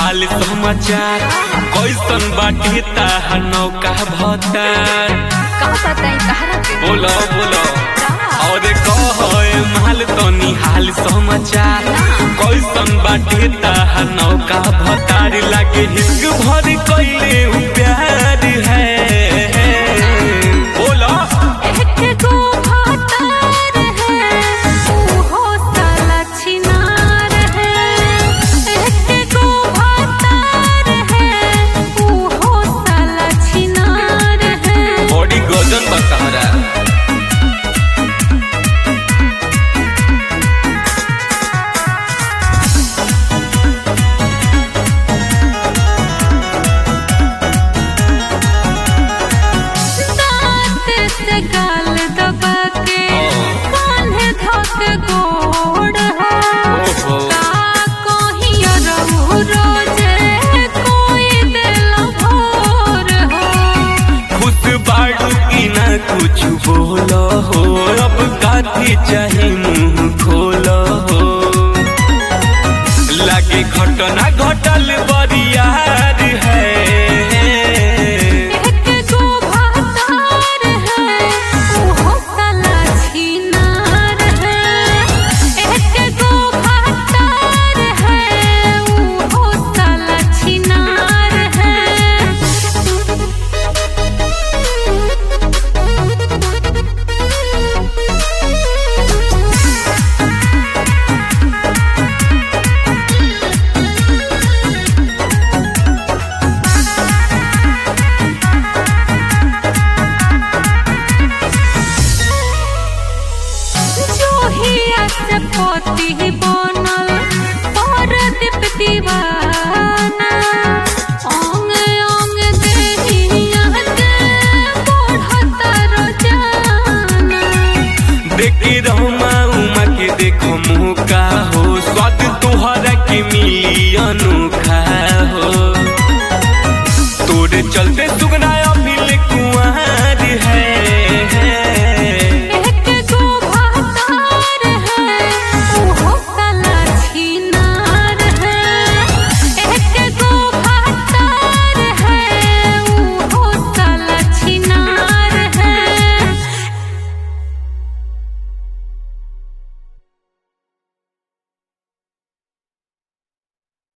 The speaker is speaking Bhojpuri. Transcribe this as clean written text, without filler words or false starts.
हाल समाचार कैसन बाटे ताहर नौका भतार बोलो बोलो और कहे माल तनी हाल समाचार कैसन बाटे ताहर नौका भतार लागे हिस्क भर कैले प्यार है बोलो कुछ बोलो हो अब काथी चाहे मुंह खोलो हो लागे घटना घटल बरियार है पोती बनल पर दीप दीवाना ओंग ओंग देहिया के बढ़त रोजाना देखी रहमा उमा के देखो मुँह का हो स्वाद तुहरा के मिली अनोखा हो तोरे चलते सुगना